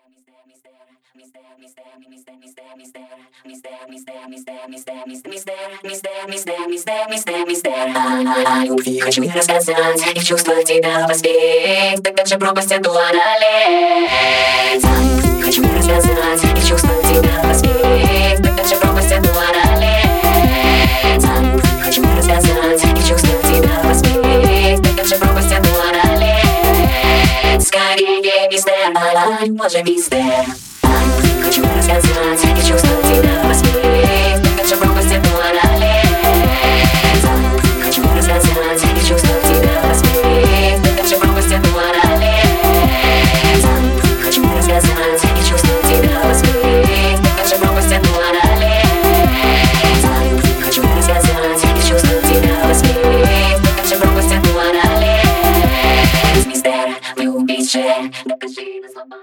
О любви хочу я рассказать, и в чувствах тебя воспеть, так как же пропасть эту одолеть. О любви хочу я рассказать, и в чувствах тебя воспеть, так как же пропасть эту одолеть. О любви хочу я рассказать, и в чувствах тебя воспеть, так как же пропасть эту одолеть. Скорее, мистер, боже, мистер. О любви хочу я рассказать, и в чувствах тебя воспеть, так как же пропасть эту одолеть. Хочу рассказать, и в чувствах тебя воспеть, так как же пропасть эту одолеть. Хочу рассказать, и в чувствах тебя воспеть, так как же пропасть эту одолеть. Хочу рассказать, и в чувствах тебя воспеть, так как же пропасть эту одолеть. Мистер, вы убийцы, докажи на слова.